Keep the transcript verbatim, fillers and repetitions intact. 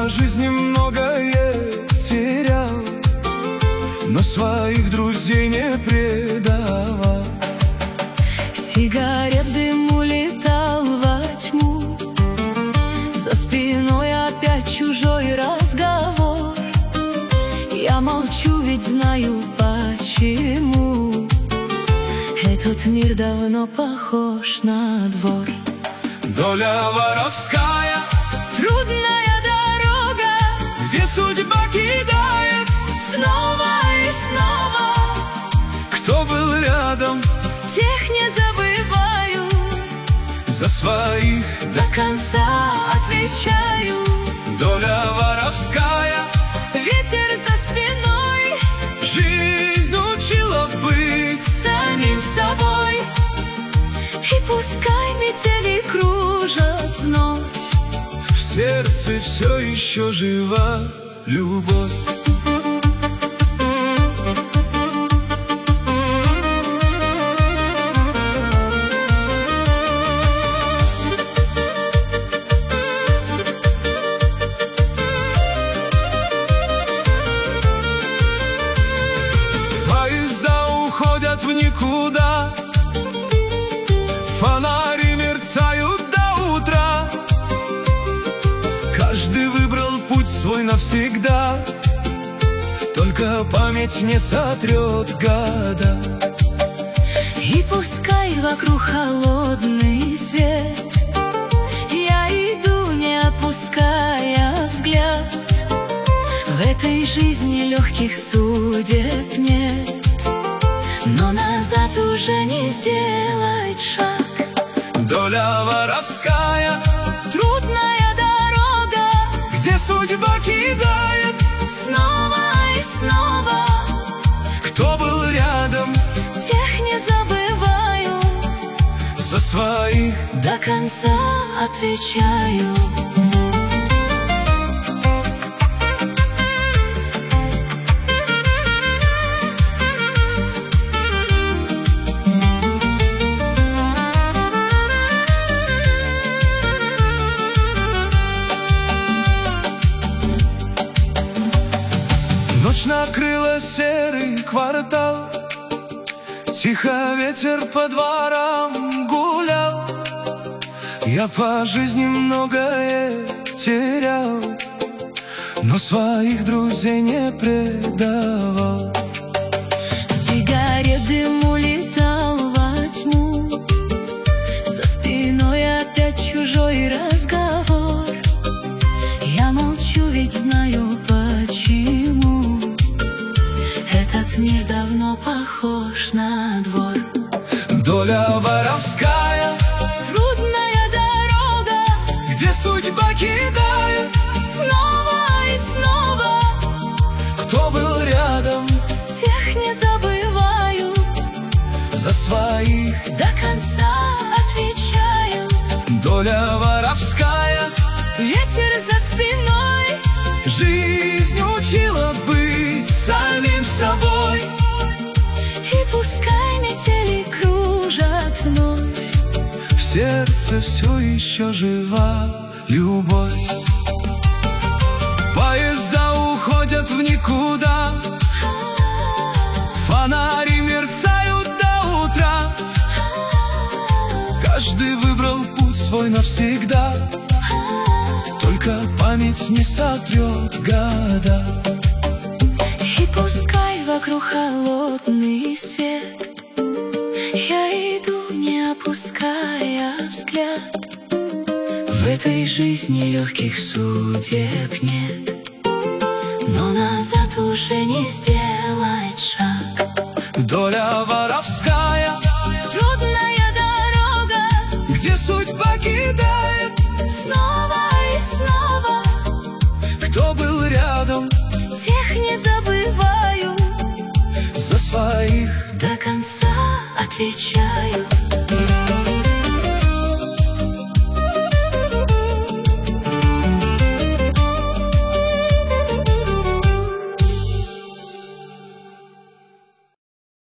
жизни многое терял, но своих друзей не предавал. Сигарет дым улетал во тьму, за спиной опять чужой разговор. Я молчу, ведь знаю почему. Этот мир давно похож на двор. Доля воровская, трудная дорога, где судьба кидает снова и снова. Кто был рядом, тех не забываю, за своих до конца отвечаю. Доля воровская, ветер за спиной, жизнь учила быть самим собой. И пускай метели кружат вновь, в сердце все еще жива любовь. Поезда уходят в никуда, фонари мерцают до утра. Каждый выбрал путь свой навсегда, только память не сотрет года. И пускай вокруг холодный свет, я иду, не опуская взгляд. В этой жизни легких судеб нет, но назад уже не сделать шаг. Доля воровская, трудная дорога, где судьба кидает снова и снова. Кто был рядом, тех не забываю, за своих до конца отвечаю. Ночь накрыла серый квартал, тихо ветер по дворам гулял. Я по жизни многое терял, но своих друзей не предавал. Сигарет дым улетал во тьму, за спиной опять чужой разговор. Я молчу, ведь знаю почему. Этот мир давно похож на двор. Доля воровская, трудная дорога, где судьба кидает снова и снова. Кто был рядом, тех не забываю, за своих до конца отвечаю. Доля воровская, ветер за спиной, жизнь учила быть самим собой. и пускай метели кружат вновь, В сердце все еще жива любовь. Поезда уходят в никуда, фонари мерцают до утра. Каждый выбрал путь свой навсегда, только память не сотрет года. И пускай вокруг холодный свет, я иду, не опуская взгляд. В этой жизни легких судеб нет, но назад уже не сделать шаг. Доля воровская, Трудная дорога, где судьба кидает снова и снова. кто был рядом, Тех не забываю, за своих до конца отвечаю.